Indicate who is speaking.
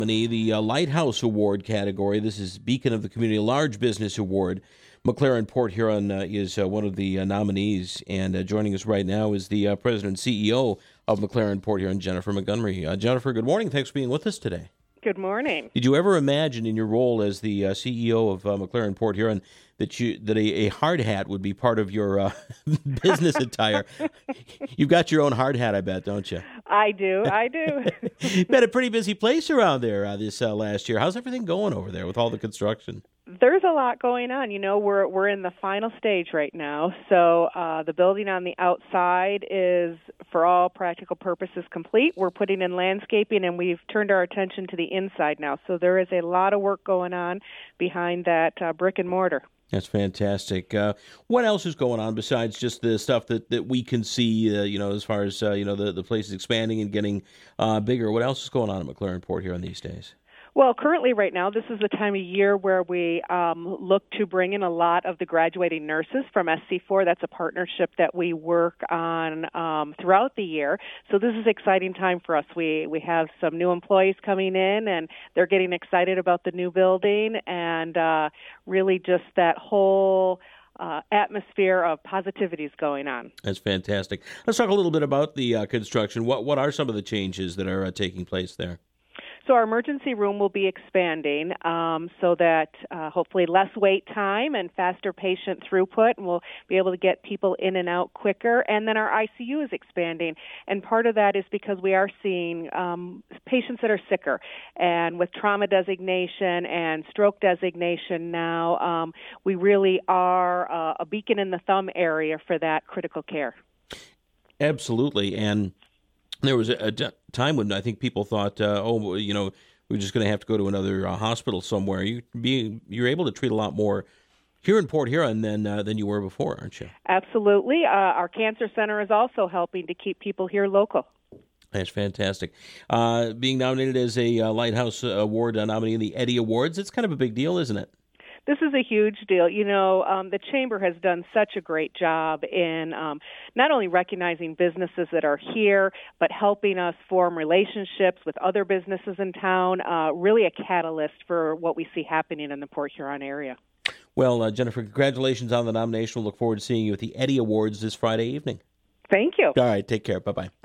Speaker 1: The Lighthouse Award category. This is Beacon of the Community Large Business Award. McLaren Port Huron is one of the nominees, and joining us right now is the president and CEO of McLaren Port Huron, Jennifer Montgomery. Jennifer, good morning. Thanks for being with us today.
Speaker 2: Good morning.
Speaker 1: Did you ever imagine in your role as the CEO of McLaren Port Huron that a hard hat would be part of your business attire? You've got your own hard hat, I bet, don't you?
Speaker 2: I do.
Speaker 1: You've been a pretty busy place around there this last year. How's everything going over there with all the construction?
Speaker 2: There's a lot going on. You know, we're in the final stage right now. So the building on the outside is, for all practical purposes, complete. We're putting in landscaping, and we've turned our attention to the inside now. So there is a lot of work going on behind that brick and mortar.
Speaker 1: That's fantastic. What else is going on besides just the stuff that we can see, as far as, the place is expanding and getting bigger? What else is going on at McLaren Port Huron these days?
Speaker 2: Well, currently right now, this is the time of year where we look to bring in a lot of the graduating nurses from SC4. That's a partnership that we work on throughout the year. So this is an exciting time for us. We have some new employees coming in, and they're getting excited about the new building, and really just that whole atmosphere of positivity is going on.
Speaker 1: That's fantastic. Let's talk a little bit about the construction. What are some of the changes that are taking place there?
Speaker 2: So our emergency room will be expanding so that hopefully less wait time and faster patient throughput, and we'll be able to get people in and out quicker. And then our ICU is expanding, and part of that is because we are seeing patients that are sicker. And with trauma designation and stroke designation now, we really are a beacon in the thumb area for that critical care.
Speaker 1: Absolutely. And there was a time when I think people thought, we're just going to have to go to another hospital somewhere. You're able to treat a lot more here in Port Huron than you were before, aren't you?
Speaker 2: Absolutely. Our cancer center is also helping to keep people here local.
Speaker 1: That's fantastic. Being nominated as a Lighthouse Award nominee in the Eddie Awards, it's kind of a big deal, isn't it?
Speaker 2: This is a huge deal. You know, the Chamber has done such a great job in not only recognizing businesses that are here, but helping us form relationships with other businesses in town, really a catalyst for what we see happening in the Port Huron area.
Speaker 1: Well, Jennifer, congratulations on the nomination. We'll look forward to seeing you at the Eddie Awards this Friday evening.
Speaker 2: Thank you.
Speaker 1: All right, take care. Bye-bye.